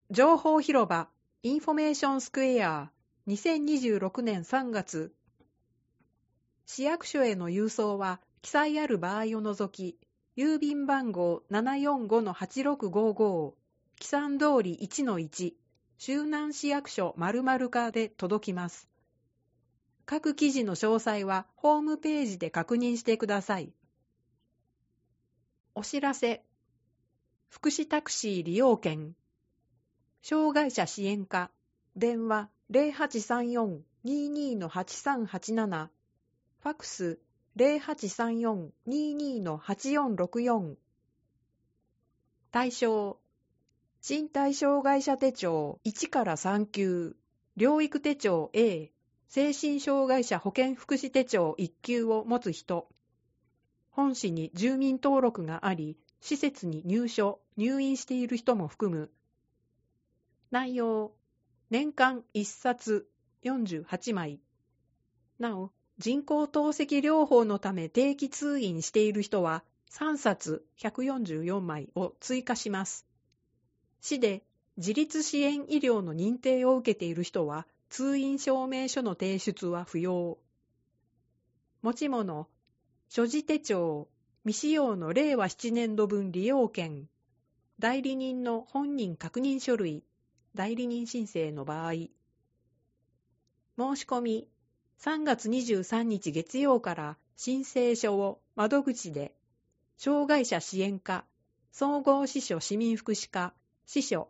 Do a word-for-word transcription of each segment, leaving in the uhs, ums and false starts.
情報広場インフォメーションスクエアにせんにじゅうろくねんさんがつ。市役所への郵送は記載ある場合を除き、郵便番号 ななよんごのはちろくごご、記算通り いちのいち、周南市役所〇〇課で届きます。各記事の詳細はホームページで確認してください。お知らせ。福祉タクシー利用券。障害者支援課。電話 ゼロはちさんよん にーにー はちさんはちなな。ファックス ゼロはちさんよん にーにー はちよんろくよん。対象。身体障害者手帳いちからさん級、療育手帳 A、精神障害者保健福祉手帳いっ級を持つ人。本市に住民登録があり、施設に入所、入院している人も含む。内容、年間いっさつよんじゅうはちまい。なお、人工透析療法のため定期通院している人はさんさつひゃくよんじゅうよんまいを追加します。市で自立支援医療の認定を受けている人は通院証明書の提出は不要。持ち物、所持手帳、未使用のれいわななねんどぶん利用券、代理人の本人確認書類、代理人申請の場合。申し込み、さんがつにじゅうさんにち月曜から申請書を窓口で、障害者支援課、総合支所市民福祉課、支所。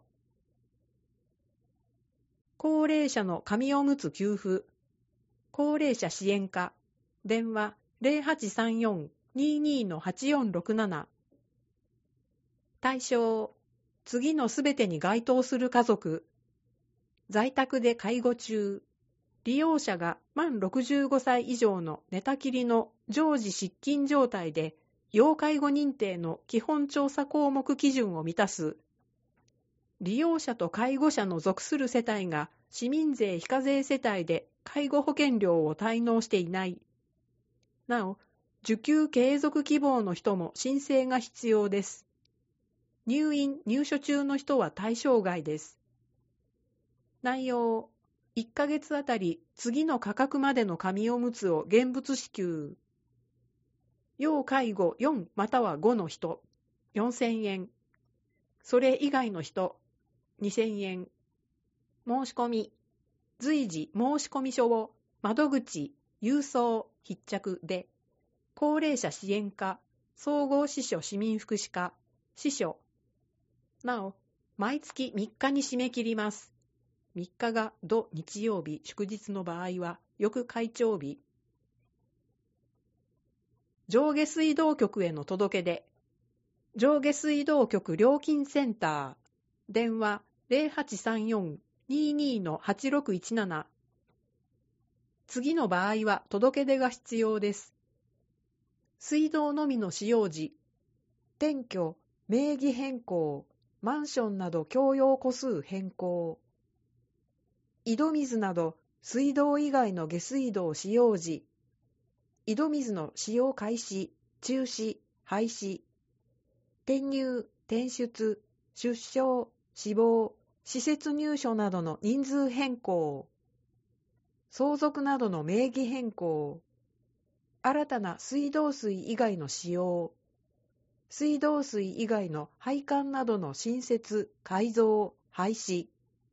高齢者の紙おむつ給付、高齢者支援課、電話ゼロはちさんよん にーにー はちよんろくなな。対象、次のすべてに該当する家族、在宅で介護中、利用者が満ろくじゅうごさい以上の寝たきりの常時失禁状態で、要介護認定の基本調査項目基準を満たす。利用者と介護者の属する世帯が市民税非課税世帯で介護保険料を滞納していない。なお、受給継続希望の人も申請が必要です。入院・入所中の人は対象外です。内容、いっかげつあたり次の価格までの紙おむつを現物支給。要介護よんまたはごの人、よんせんえん。それ以外の人、にせんえん。申し込み、随時申込書を窓口、郵送、必着で、高齢者支援課、総合支所市民福祉課、支所。なお、毎月みっかに締め切ります。みっかが土日曜日祝日の場合は翌開帳日。上下水道局への届け出。上下水道局料金センター。電話ゼロはちさんよん にーにー はちろくいちなな。次の場合は届け出が必要です。水道のみの使用時、転居、名義変更、マンションなど共用戸数変更。井戸水など水道以外の下水道使用時、井戸水の使用開始、中止、廃止、転入、転出、出生、死亡、施設入所などの人数変更、相続などの名義変更、新たな水道水以外の使用、水道水以外の配管などの新設、改造、廃止。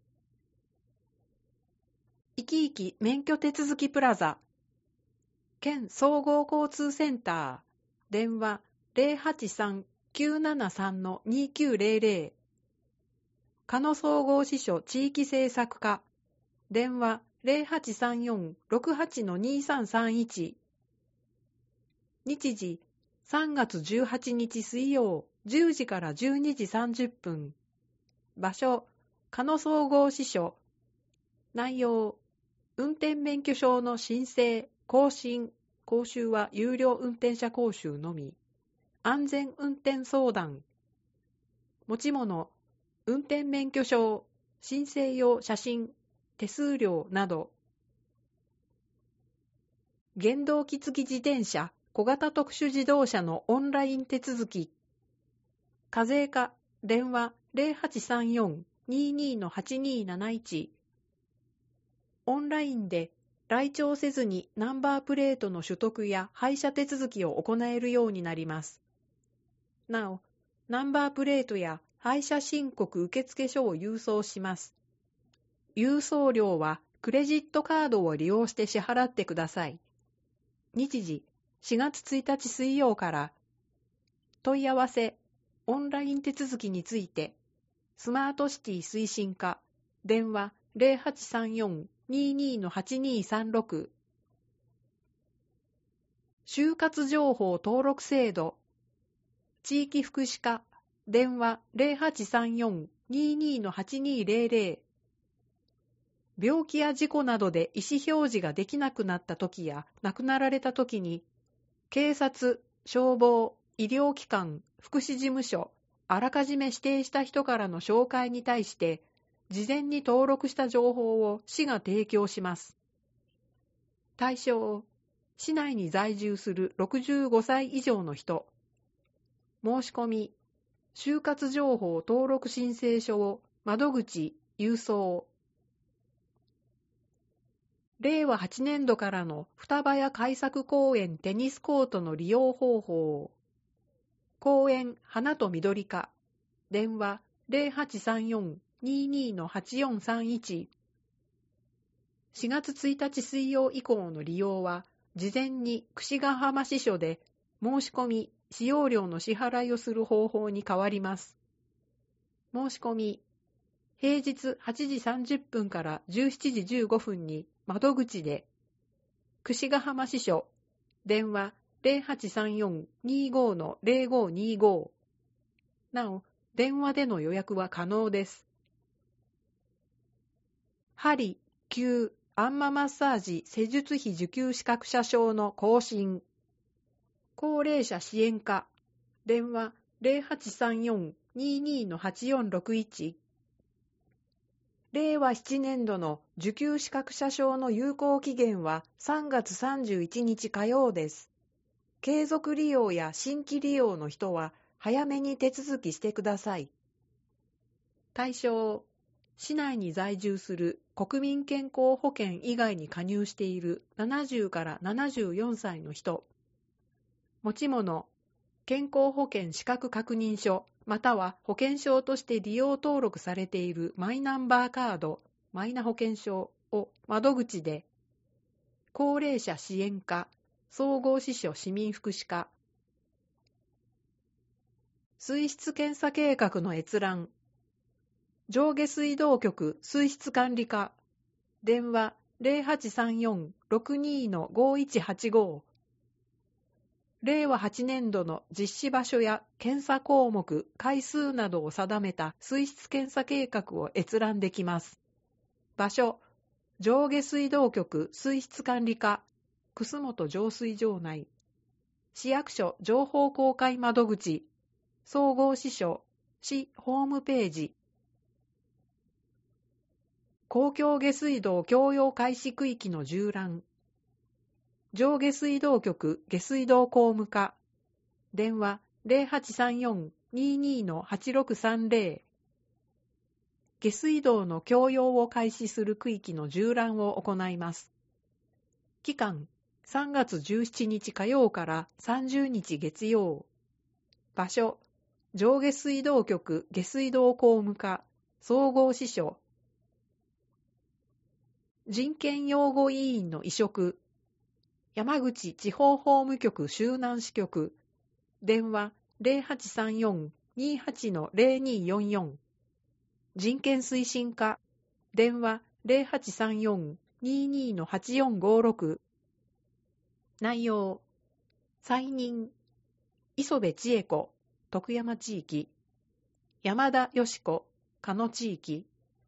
いきいき免許手続きプラザ。県総合交通センター。電話ゼロはちさん きゅうななさん にきゅうゼロゼロ。加野総合支所地域政策課。電話ゼロはちさんよん ろくはち にさんさんいち。日時さんがつじゅうはちにち水曜じゅうじからじゅうにじさんじゅっぷん。場所加野総合支所。内容運転免許証の申請、更新、講習は有料運転者講習のみ。安全運転相談。持ち物、運転免許証、申請用写真、手数料など。原動機付き自転車、小型特殊自動車のオンライン手続き。課税課、電話ゼロはちさんよんにじゅうにのはちにーなないち。オンラインで来庁せずにナンバープレートの取得や廃車手続きを行えるようになります。なお、ナンバープレートや廃車申告受付書を郵送します。郵送料はクレジットカードを利用して支払ってください。日時しがつついたち水曜から。問い合わせ、オンライン手続きについて、スマートシティ推進課、電話 ゼロはちさんよん にじゅうにのはちにーさんろく。就活情報登録制度、地域福祉課、電話 ゼロはちさんよん にじゅうにのはちにーぜろぜろ。病気や事故などで意思表示ができなくなったときや亡くなられたときに、警察、消防、医療機関、福祉事務所、あらかじめ指定した人からの紹介に対して、事前に登録した情報を市が提供します。対象、市内に在住するろくじゅうごさい以上の人。申し込み、就活情報登録申請書を窓口、郵送。れいわはちねんどからの双葉屋開作公園テニスコートの利用方法。公園花と緑課。電話 ゼロはちさんよん にじゅうにのはちよんさんいち。しがつついたち水曜以降の利用は、事前に櫛ヶ浜支所で申し込み、使用料の支払いをする方法に変わります。申し込み、平日はちじさんじゅっぷんからじゅうしちじじゅうごふんに窓口で、櫛ヶ浜支所、電話 ゼロはちさんよん にじゅうごのぜろごにじゅうご。なお、電話での予約は可能です。針、灸、あんまマッサージ施術費受給資格者証の更新。高齢者支援課、電話 ゼロはちさんよん にじゅうにのはちよんろくいち。れいわななねんどの受給資格者証の有効期限はさんがつさんじゅういちにち火曜です。継続利用や新規利用の人は早めに手続きしてください。対象、市内に在住する国民健康保険以外に加入しているななじゅうからななじゅうよんさいの人。持ち物、健康保険資格確認書、または保険証として利用登録されているマイナンバーカード、マイナ保険証を窓口で、高齢者支援課、総合支所市民福祉課。水質検査計画の閲覧。上下水道局水質管理課。電話 ゼロはちさんよん ろくにのごいちはちご。れいわはちねんどの実施場所や検査項目、回数などを定めた水質検査計画を閲覧できます。場所、上下水道局水質管理課、楠本浄水場内。市役所情報公開窓口、総合支所、市ホームページ。公共下水道共用開始区域の縦覧。上下水道局下水道公務課。電話 ゼロはちさんよん にじゅうにのはちろくさんぜろ。下水道の共用を開始する区域の縦覧を行います。期間、さんがつじゅうしちにち火曜からさんじゅうにち月曜。場所、上下水道局下水道公務課、総合支所。人権擁護委員の委嘱。山口地方法務局周南支局。電話 ゼロはちさんよん にじゅうはちのぜろによんよん。人権推進課。電話 ゼロはちさんよん にじゅうにのはちよんごろく。内容。再任。磯部千恵子、徳山地域。山田よし子、加野地域。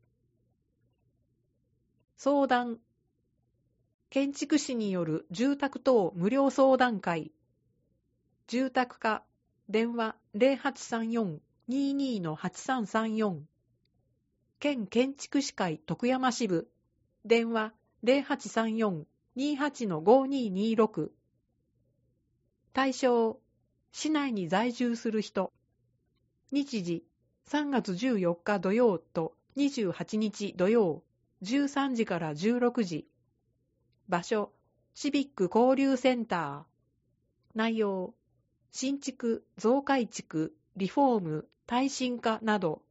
相談。建築士による住宅等無料相談会。住宅課、電話 ゼロはちさんよん にじゅうにのはちさんさんよん。県建築士会徳山支部、電話 ゼロはちさんよん にじゅうはちのごににろく。対象、市内に在住する人。日時、さんがつじゅうよっか土曜とにじゅうはちにち土曜じゅうさんじからじゅうろくじ。場所、シビック交流センター。内容、新築、増改築、リフォーム、耐震化など。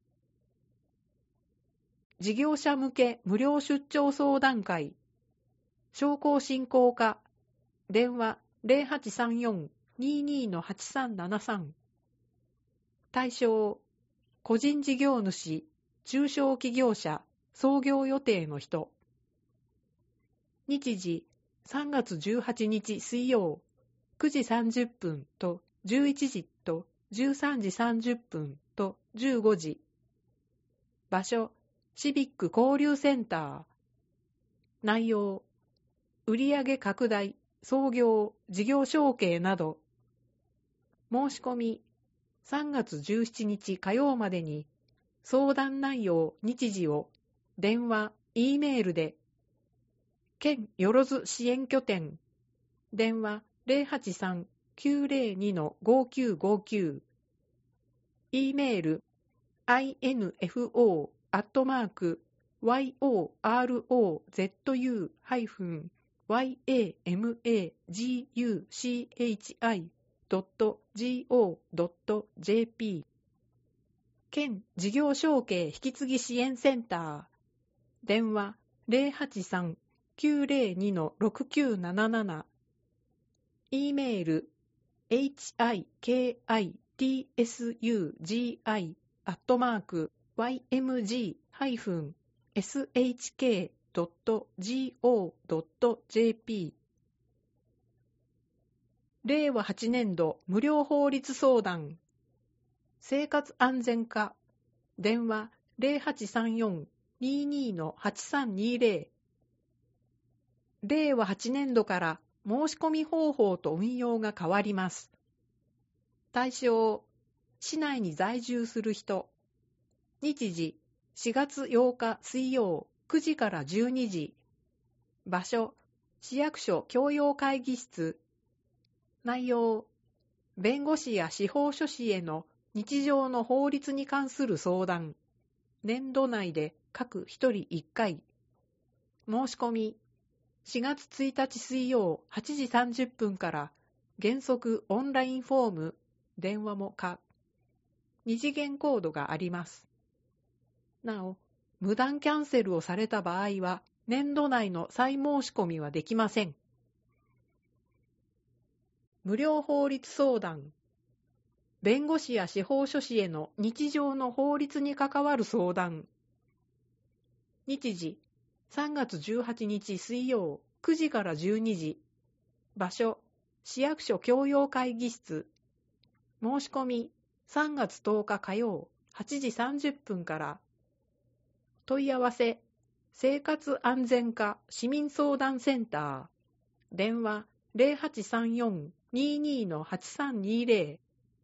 事業者向け無料出張相談会。商工振興課。電話 ゼロはちさんよん にーにー はちさんななさん。対象、個人事業主、中小企業者、創業予定の人。日時、さんがつじゅうはちにち水曜、くじさんじゅっぷんとじゅういちじとじゅうさんじさんじゅっぷんとじゅうごじ。場所、シビック交流センター。内容、売上拡大、創業、事業承継など。申し込み、さんがつじゅうしちにち火曜までに、相談内容、日時を、電話、Eメールで、県よろず支援拠点、電話 ゼロはちさん きゅうゼロに ごきゅうごきゅう、Eメール、アイエヌエフオー アットマーク、ヨーロズワイエーエムエージーユーシーエイチアイ ドット ジーオー ドット ジェーピー 県事業承継引き継ぎ支援センター電話 ゼロはちさん きゅうゼロに ろくきゅうなななな E メール エイチアイケーアイティーエスユージーアイ アットマーク ワイエムジー エスエイチケー ドット ジーオー ドット ジェーピー れいわはちねんど無料法律相談生活安全課電話 ゼロはちさんよん にーにー はちさんにゼロ れいわはちねんどから申し込み方法と運用が変わります。対象、市内に在住する人。日時、しがつようか水曜くじからじゅうにじ。場所、市役所教養会議室。内容、弁護士や司法書士への日常の法律に関する相談。年度内で各ひとりいっかい。申し込み、しがつついたち水曜はちじさんじゅっぷんから原則オンラインフォーム、電話も可。二次元コードがあります。なお、無断キャンセルをされた場合は、年度内の再申し込みはできません。無料法律相談。弁護士や司法書士への日常の法律に関わる相談。日時、さんがつじゅうはちにち水曜くじからじゅうにじ。場所、市役所教養会議室。申し込み、さんがつとおか火曜はちじさんじゅっぷんから。問い合わせ、生活安全課市民相談センター。電話 ゼロはちさんよん にーにー はちさんにゼロ。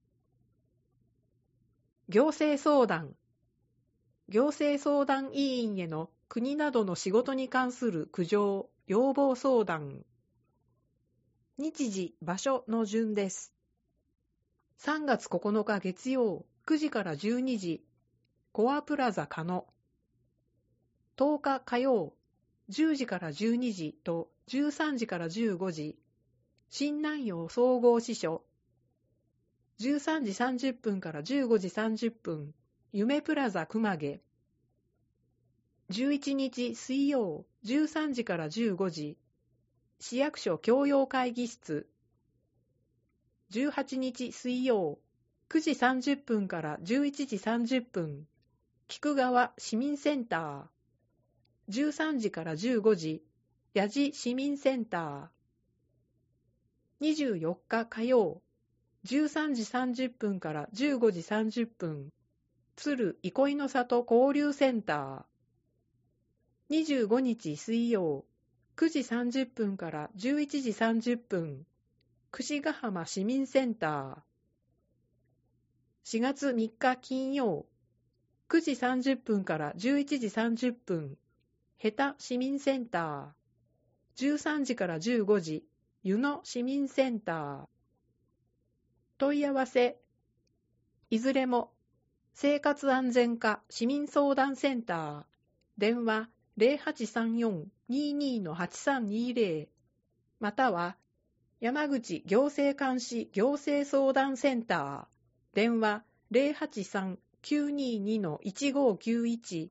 行政相談。行政相談委員への国などの仕事に関する苦情、要望相談。日時、場所の順です。さんがつここのか月曜くじからじゅうにじ、コアプラザ加野。とおか火曜、じゅうじからじゅうにじとじゅうさんじからじゅうごじ、新南陽総合支所。じゅうさんじさんじゅっぷんからじゅうごじさんじゅっぷん、夢プラザ熊毛。じゅういちにち水曜、じゅうさんじからじゅうごじ、市役所教養会議室。じゅうはちにち水曜、くじさんじゅっぷんからじゅういちじさんじゅっぷん、菊川市民センター。じゅうさんじからじゅうごじ、八路市民センター。にじゅうよっか火曜、じゅうさんじさんじゅっぷんからじゅうごじさんじゅっぷん、鶴憩いの里交流センター。にじゅうごにち水曜、くじさんじゅっぷんからじゅういちじさんじゅっぷん、櫛ヶ浜市民センター。しがつみっか金曜、くじさんじゅっぷんからじゅういちじさんじゅっぷん、ヘタ市民センター。じゅうさんじからじゅうごじ、湯野市民センター。問い合わせ、いずれも生活安全課市民相談センター、電話 ゼロはちさんよん にーにー はちさんにーぜろ または山口行政監視行政相談センター、電話 ゼロはちさん きゅうにーにー いちごきゅういち。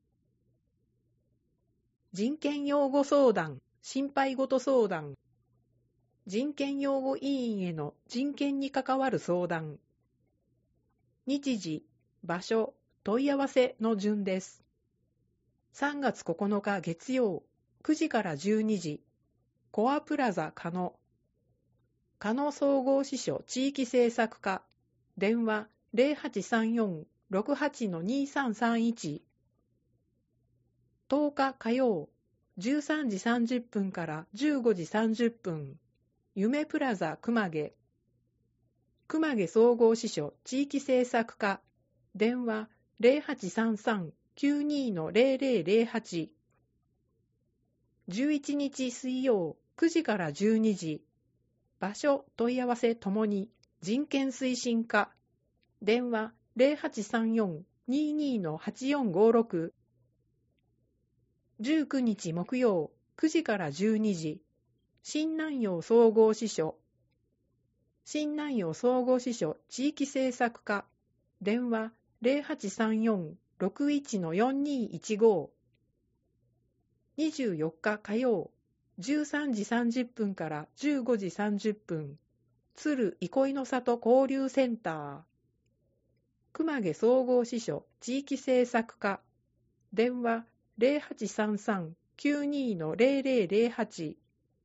人権擁護相談、心配事相談、人権擁護委員への人権に関わる相談。日時、場所、問い合わせの順です。さんがつここのか月曜、くじからじゅうにじ、コアプラザ加野、加野総合支所地域政策課、電話 ゼロはちさんよん ろくはち にーさんさんいち。とおか火曜、じゅうさんじさんじゅっぷんからじゅうごじさんじゅっぷん、夢プラザ熊毛、熊毛総合支所地域政策課、電話 ゼロはちさんさん きゅうにー ゼロゼロゼロはち。じゅういちにち水曜、くじからじゅうにじ、場所問い合わせともに人権推進課、電話 ゼロはちさんよん にーにー はちよんごろく。じゅうくにち木曜、くじからじゅうにじ、新南陽総合支所、新南陽総合支所地域政策課、電話 ゼロはちさんよん ろくいち よんにーいちご。にじゅうよっか火曜、じゅうさんじさんじゅっぷんからじゅうごじさんじゅっぷん、鶴憩いの里交流センター、熊毛総合支所地域政策課、電話 ゼロはちさんさん きゅうにー ゼロゼロゼロはち。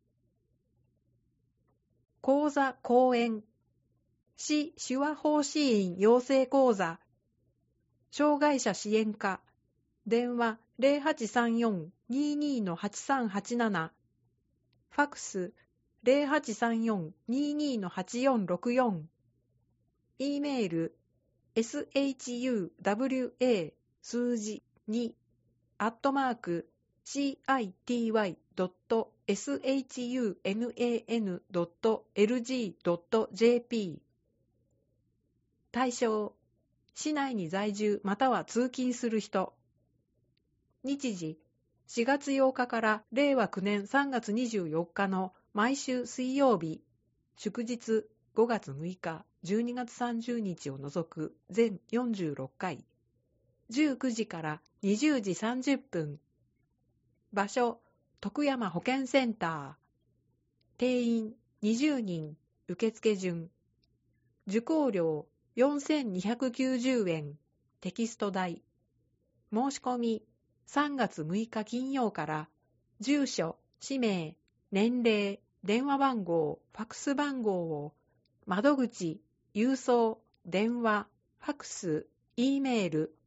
講座講演、市手話奉仕員養成講座、障害者支援課、電話 ゼロはちさんよん にーにー はちさんはちなな、ファクス ゼロはちさんよん にーにー はちよんろくよん、E メール シュワ 数字にアットマーク シーアイティーワイドットシャン ドットエルジー ドットジェーピー。 対象、市内に在住または通勤する人。日時、しがつようかかられいわきゅうねんさんがつにじゅうよっかの毎週水曜日、祝日ごがつむいか、じゅうにがつさんじゅうにちを除く全よんじゅうろっかい、じゅうくじからにじゅうじさんじゅっぷん。場所、徳山保健センター。定員にじゅうにん、受付順。受講料よんせんにひゃくきゅうじゅうえん、テキスト代。申し込みさんがつむいか金曜から、住所、氏名、年齢、電話番号、ファクス番号を、窓口、郵送、電話、ファクス、E メール。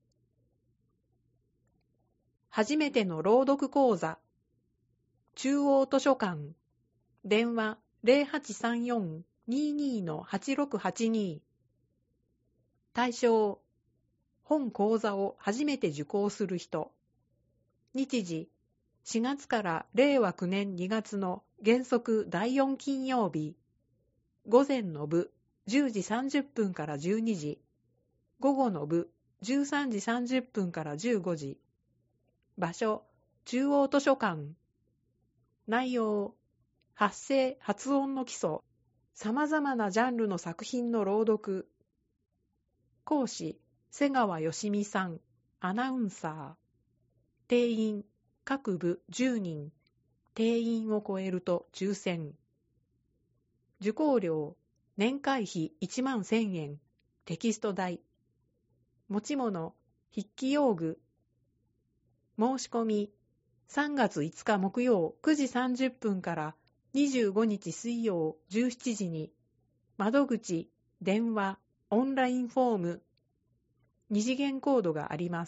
初めての朗読講座、中央図書館、電話 ゼロはちさんよん にーにー はちろくはちに。対象、本講座を初めて受講する人。日時、しがつかられいわきゅうねんにがつの原則だいよん金曜日。午前の部じゅうじさんじゅっぷんからじゅうにじ。午後の部じゅうさんじさんじゅっぷんからじゅうごじ。場所、中央図書館。内容、発声・発音の基礎、さまざまなジャンルの作品の朗読。講師、瀬川よしみさん、アナウンサー。定員、各部じゅうにん。定員を超えると抽選。受講料、年会費いちまんせんえん、テキスト代。持ち物、筆記用具。申し込み、さんがついつか木曜くじさんじゅっぷんからにじゅうごにち水曜じゅうしちじに、窓口、電話、オンラインフォーム、二次元コードがあります。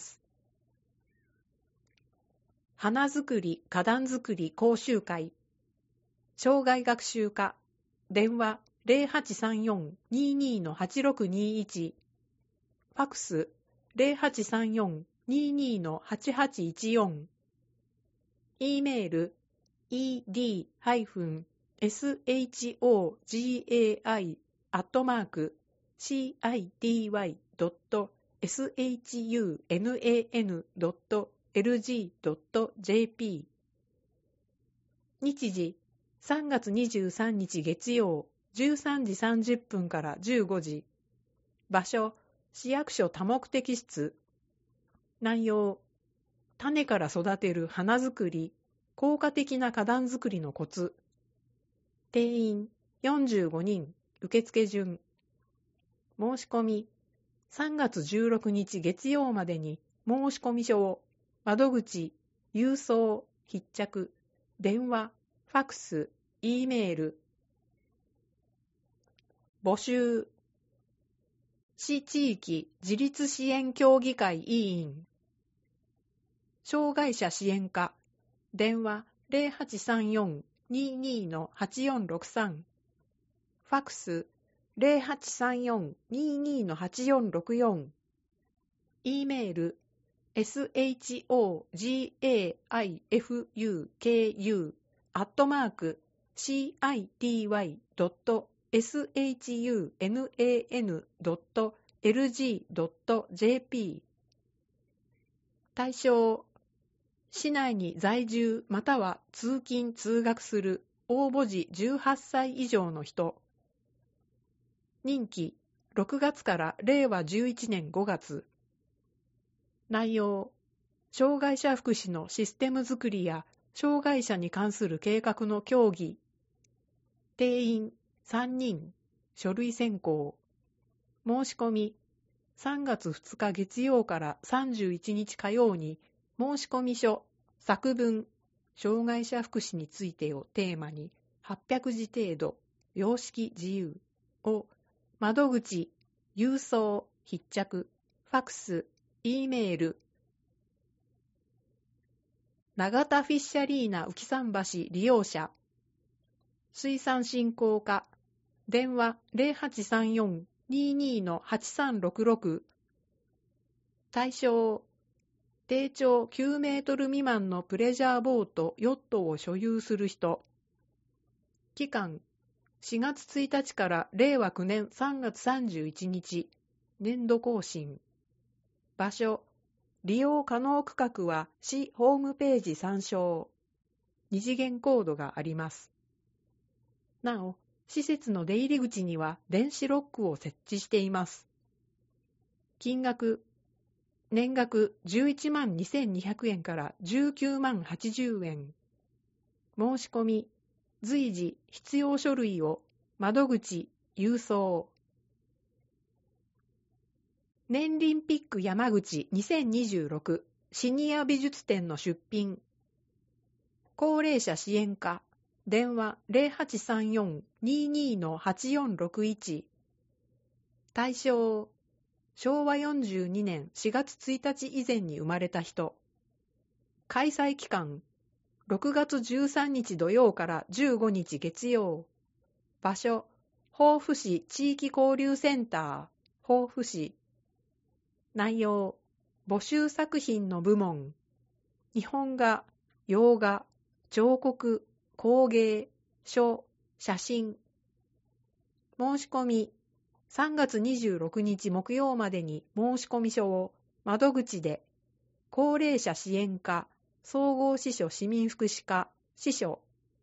花作り、花壇作り講習会、障害学習課、電話ゼロはちさんよん にーにー はちろくにいち、ファクスゼロはちさんよん にーにー はちはちいちよん、E メール イーディー ショガイ アットマーク シーアイティーワイ ドットエスエイチユーエヌエーエヌドットエルジードットジェーピー 日時さんがつにじゅうさんにち月曜じゅうさんじさんじゅっぷんからじゅうごじ。場所市役所多目的室。内容種から育てる花作り、効果的な花壇作りのコツ。定員よんじゅうごにん、受付順。申し込みさんがつじゅうろくにち月曜までに申込書を窓口、郵送、必着、電話、ファクス、Eメール。募集市地域自立支援協議会委員障害者支援課電話 ゼロはちさんよん にーにー はちよんろくさん ファクス ゼロはちさんよん にーにー はちよんろくよん E メール エスエイチオージーエーアイエフユーケーユー アットマーク シーアイティーワイ ドット エスエイチユーエヌエーエヌ ドット エルジー ドット ジェーピー 対象市内に在住または通勤通学する応募時じゅうはっさい以上の人。任期ろくがつかられいわじゅういちねんごがつ。内容障害者福祉のシステム作りや障害者に関する計画の協議。定員さんにん、書類選考。申し込みさんがつふつか月曜からさんじゅういちにち火曜に申込書、作文、障害者福祉についてをテーマにはっぴゃくじ程度、様式自由を窓口、郵送、必着、ファクス、E メール。永田フィッシャリーナ浮桟橋利用者。水産振興課。電話 ゼロはちさんよん にーにー はちさんろくろく。対象定長きゅうメートル未満のプレジャーボート、ヨットを所有する人。期間しがつついたちかられいわきゅうねんさんがつさんじゅういちにち、年度更新。場所利用可能区画は市ホームページ参照。二次元コードがあります。なお、施設の出入り口には電子ロックを設置しています。金額年額じゅういちまんにせんにひゃくえんからじゅうきゅうまんはちじゅうえん。申し込み、随時必要書類を窓口、郵送。年リンピック山口にせんにじゅうろくシニア美術展の出品。高齢者支援課、電話 ゼロはちさんよん にーにー はちよんろくいち。対象しょうわよんじゅうにねんしがつついたち以前に生まれた人。開催期間ろくがつじゅうさんにち土曜からじゅうごにち月曜。場所防府市地域交流センター防府市。内容募集作品の部門日本画、洋画、彫刻、工芸、書、写真。申し込みさんがつにじゅうろくにち木曜までに申込書を窓口で高齢者支援課総合支所市民福祉課支所。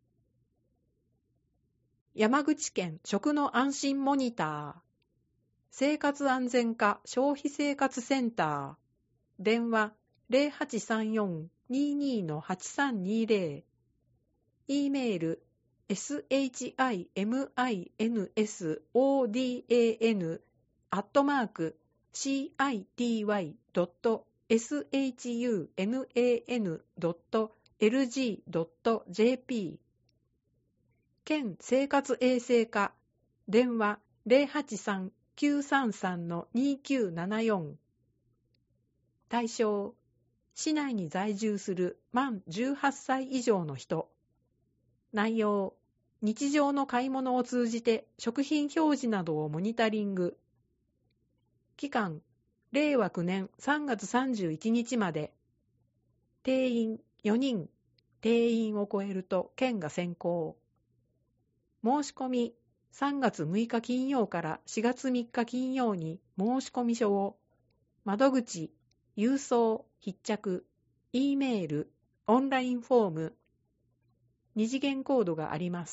山口県食の安心モニター生活安全課消費生活センター電話 ゼロはちさんよん にーにー はちさんにーぜろ。 E メール シミンソダン アットマーク シーアイティーワイ ドット エスエイチユーエヌエーエヌ ドット エルジー ドット ジェーピー 県生活衛生課電話 ゼロはちさん きゅうさんさん にーきゅうななよん。対象市内に在住する満じゅうはっさい以上の人。内容日常の買い物を通じて食品表示などをモニタリング。期間れいわきゅうねんさんがつさんじゅういちにちまで。定員よにん。定員を超えると県が先行。申し込みさんがつむいか金曜からしがつみっか金曜に申込書を窓口、郵送、必着、E メール、オンラインフォーム、二次元コードがあります。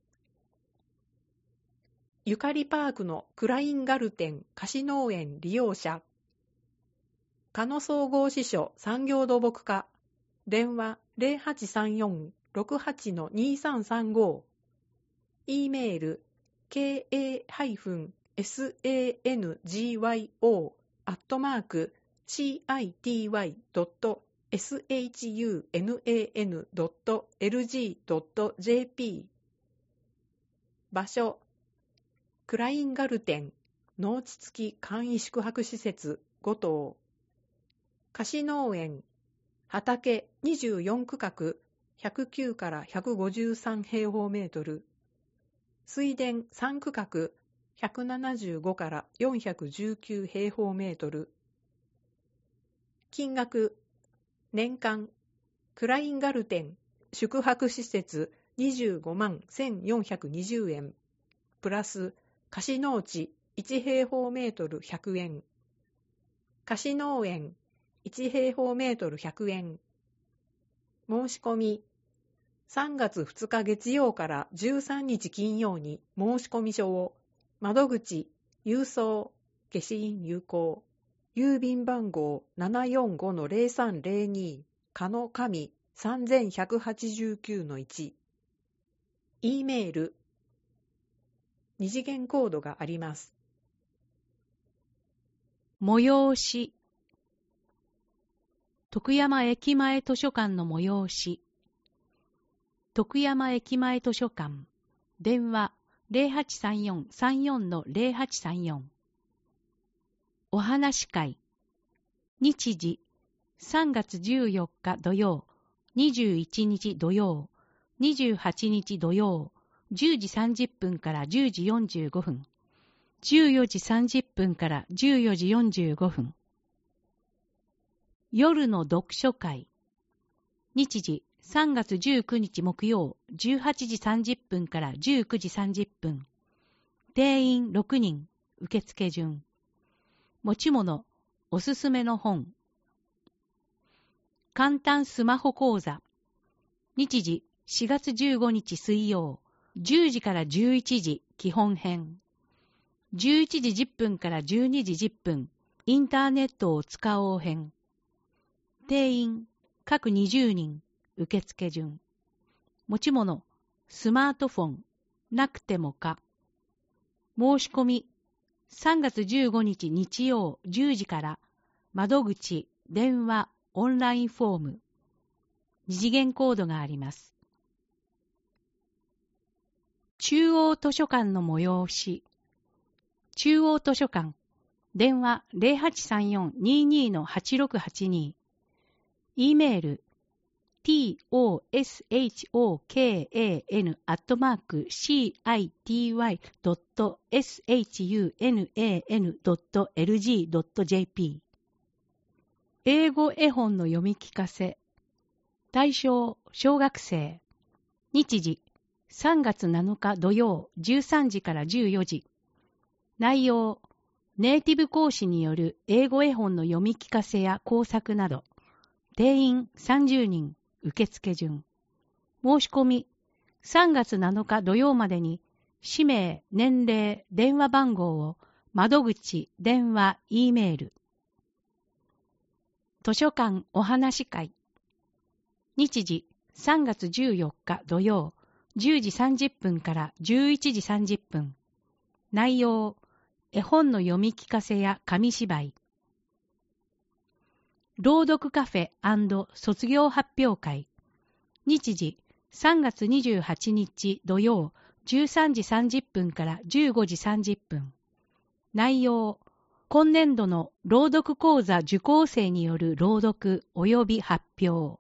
ゆかりパークのクラインガルテン貸し農園利用者、鹿野総合支所産業土木課、電話 ゼロはちさんよん ろくはち にさんさんご、E メール ケーエー エスエーエヌジーワイオー アットマーク シーアイティーワイ ドット エスエイチユーエヌエーエヌ ドット エルジー ドット ジェーピー 場所クラインガルテン農地付き簡易宿泊施設ご棟貸農園畑にじゅうよん区画ひゃくきゅうからひゃくごじゅうさん平方メートル水田さん区画ひゃくななじゅうごからよんひゃくじゅうきゅう平方メートル金額年間クラインガルテン宿泊施設にじゅうごまんせんよんひゃくにじゅうえんプラス貸農地いち平方メートルひゃくえん貸農園いち平方メートルひゃくえん申し込みさんがつふつか月曜からじゅうさんにち金曜に申し込み書を窓口郵送消印有効郵便番号 ななよんごのゼロさんゼロに 鹿野上 さんぜんひゃくはちじゅうきゅうのいち E メール二次元コードがあります。 催し徳山駅前図書館の催し徳山駅前図書館電話 ゼロはちさんよん さんよんのゼロはちさんよん お話会日時さんがつじゅうよっか土曜にじゅういちにち土曜にじゅうはちにち土曜じゅうじさんじゅっぷんからじゅうじよんじゅうごふんじゅうよじさんじゅっぷんからじゅうよじよんじゅうごふん夜の読書会日時さんがつじゅうくにち木曜じゅうはちじさんじゅっぷんからじゅうくじさんじゅっぷん定員ろくにん受付順持ち物おすすめの本簡単スマホ講座日時しがつじゅうごにち水曜じゅうじからじゅういちじ基本編じゅういちじじゅっぷんからじゅうにじじゅっぷんインターネットを使おう編定員各にじゅうにん受付順持ち物スマートフォンなくてもか申し込みさんがつじゅうごにち日曜じゅうじから窓口電話オンラインフォーム二次元コードがあります中央図書館の催し中央図書館電話 ゼロはちさんよん にーにーのはちろくはちに E メール トショカン アットマーク シーアイティーワイ ドット エスエイチユーエヌエーエヌ ドット エルジー ドット ジェーピー 英語絵本の読み聞かせ対象小学生日時さんがつなのか土曜じゅうさんじからじゅうよじ内容ネイティブ講師による英語絵本の読み聞かせや工作など定員さんじゅうにん受付順申し込みさんがつなのか土曜までに氏名、年齢、電話番号を窓口、電話、E メール図書館お話会日時さんがつじゅうよっか土曜じゅうじさんじゅっぷんからじゅういちじさんじゅっぷん内容絵本の読み聞かせや紙芝居朗読カフェ&卒業発表会日時さんがつにじゅうはちにち土曜じゅうさんじさんじゅっぷんからじゅうごじさんじゅっぷん内容今年度の朗読講座受講生による朗読及び発表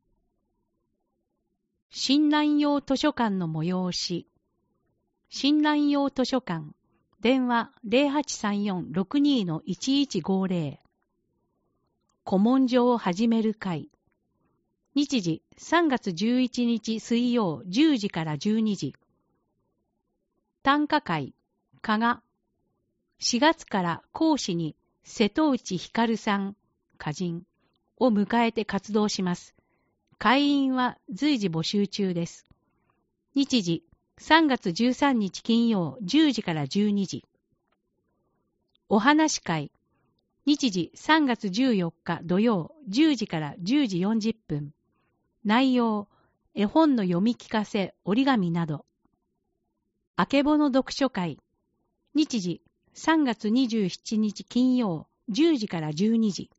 新南陽図書館の催し新南陽図書館電話 ゼロはちさんよん ろくにーのいちいちごゼロ 古文書を始める会日時さんがつじゅういちにち水曜じゅうじからじゅうにじ短歌会加賀しがつから講師に瀬戸内光さん、歌人を迎えて活動します。会員は随時募集中です。日時、さんがつじゅうさんにち金曜じゅうじからじゅうにじ。お話会、日時さんがつじゅうよっか土曜じゅうじからじゅうじよんじゅっぷん。内容、絵本の読み聞かせ、折り紙など。あけぼの読書会、日時さんがつにじゅうしちにち金曜じゅうじからじゅうにじ。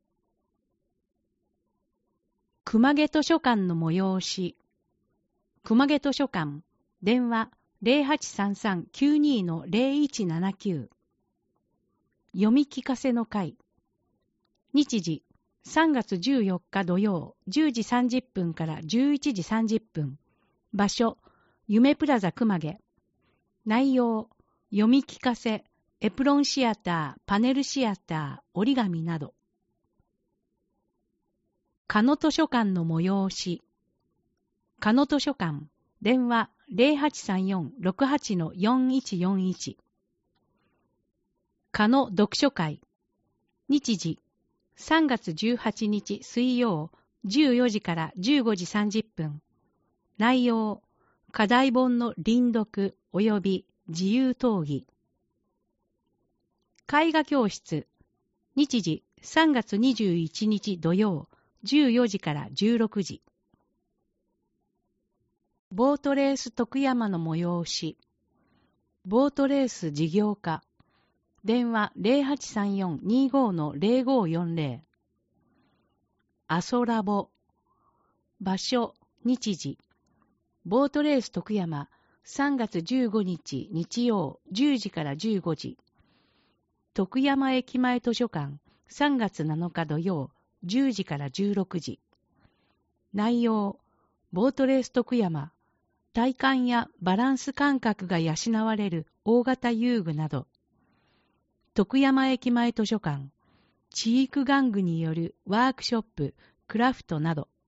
熊毛図書館の催し。熊毛図書館、電話 ゼロはちさんさんきゅうに ゼロいちななきゅう。読み聞かせの会。日時さんがつじゅうよっか土曜じゅうじさんじゅっぷんからじゅういちじさんじゅっぷん。場所、夢プラザ熊毛。内容、読み聞かせ、エプロンシアター、パネルシアター、折り紙など。かの図書館の催し。かの図書館、電話 ゼロはちさんよんろくはちのよんいちよんいち。かの読書会。日時、さんがつじゅうはちにち水曜じゅうよじからじゅうごじさんじゅっぷん。内容、課題本の輪読及び自由討議。絵画教室。日時、さんがつにじゅういちにち土曜じゅうよじからじゅうろくじ。ボートレース徳山の催し。ボートレース事業化。電話 ゼロはちさんよんにごのゼロごよんゼロ。アソラボ。場所、日時。ボートレース徳山さんがつじゅうごにち日曜じゅうじからじゅうごじ。徳山駅前図書館さんがつなのか土曜じゅうじからじゅうろくじ。内容、ボートレース徳山、体幹やバランス感覚が養われる大型遊具など。徳山駅前図書館、知育玩具によるワークショップ、クラフトなど。